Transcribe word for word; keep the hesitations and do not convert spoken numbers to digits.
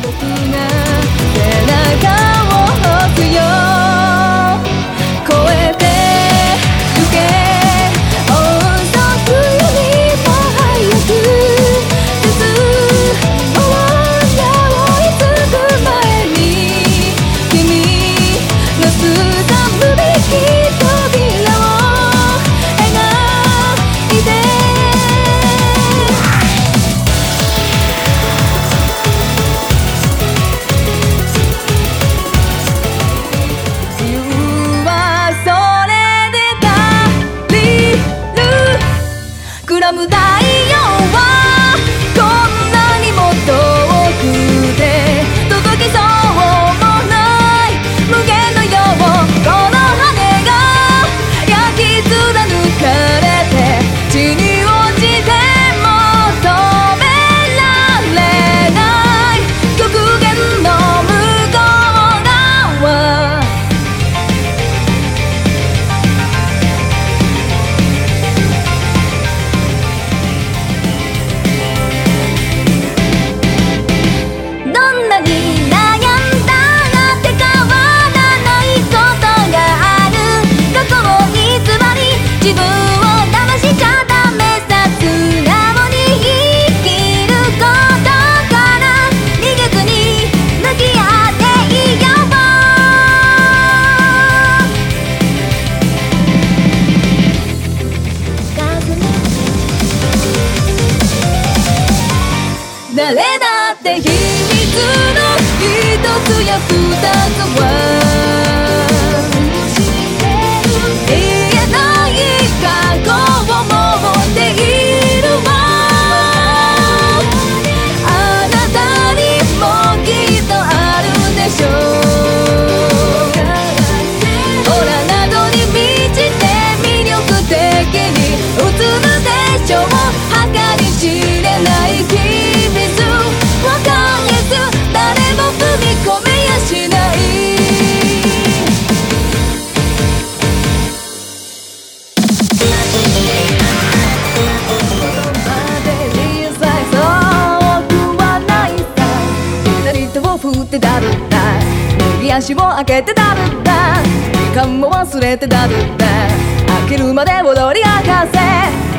む太陽はこんなにも遠くて届きそうもない無限のようこの羽が焼き貫かれて地に落ちても止められない極限の向こう側自分を騙しちゃダメさ素直に生きることから逃げずに向き合っていよう誰だって秘密の一つや二つは振ってだるんだ右足を開けてだるんだ時間も忘れてだるんだ飽きるまで踊り明かせ